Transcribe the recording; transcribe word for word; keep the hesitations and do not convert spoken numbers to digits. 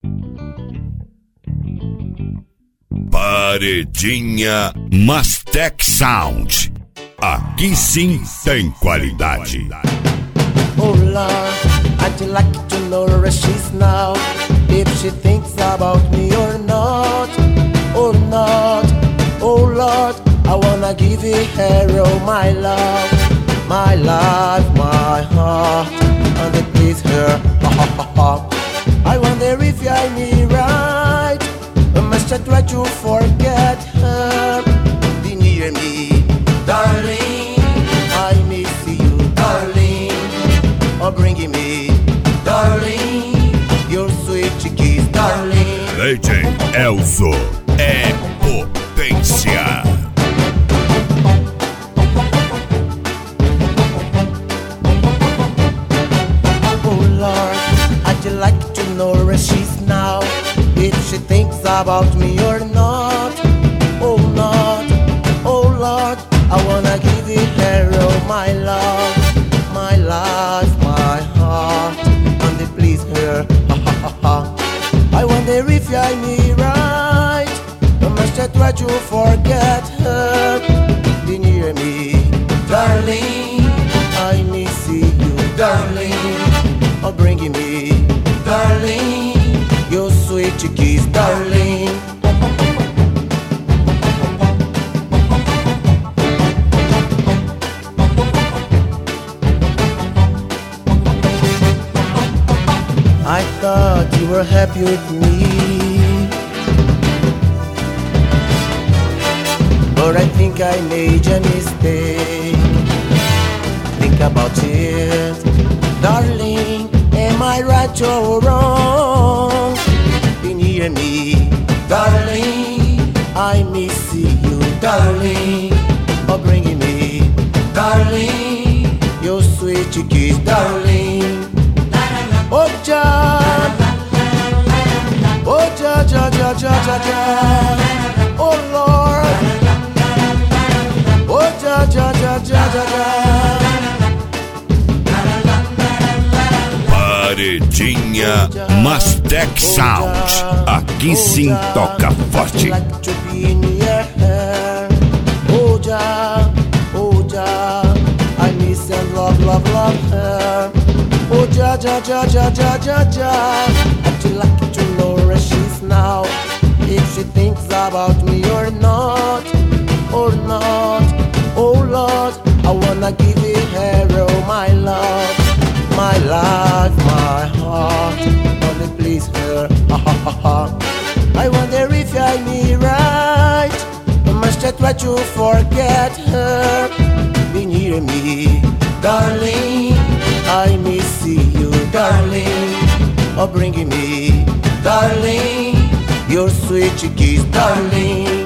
Paredinha Mastec Sound. Aqui sim tem qualidade. Oh Lord, I'd like to know where she's now, if she thinks about me or not, or not. Oh Lord, I wanna give you her all my love, my life, my heart, and it please her. I wonder if I me right, I must I try to forget her. Be near me, darling, I miss you, darling. Oh, bringing me, darling, your sweet kiss, darling. Legend Elzo é potência. Oh Lord, I'd like to know where she's now, if she thinks about me or not. Oh not, oh Lord, I wanna give it her all my love, my life, my heart, and it please her. I wonder if I me right, I must I try to forget her. Be near me, darling, I miss you, darling. Oh, bringing me, darling, your sweet kiss, darling. I thought you were happy with me, but I think I made a mistake. Think about it, darling, am I right or wrong? Be near me, darling, I miss you, darling. Oh, bringing me, darling, your sweet kiss, darling. Oh Jah, oh Jah, Jah, Jah, Jah, Jah, Jah. Oh Lord, oh Jah, Jah, Jah, Jah, Jah, Jah. Paredinha Mastec Sound. Aqui sim toca forte. Oh Jah, oh Jah, I miss and love, love, love her. Oh Jah, Jah, Jah, Jah, Jah, Jah, Jah. I'd like to know where she's now, if she thinks about me or not, or not. Oh Lord, I wanna give it her all my love, my life, my heart, and it please her. I wonder if I me right, I must I try to forget her. Be near me, darling, I miss you, darling. Oh, bringing me, darling, your sweet kiss, darling.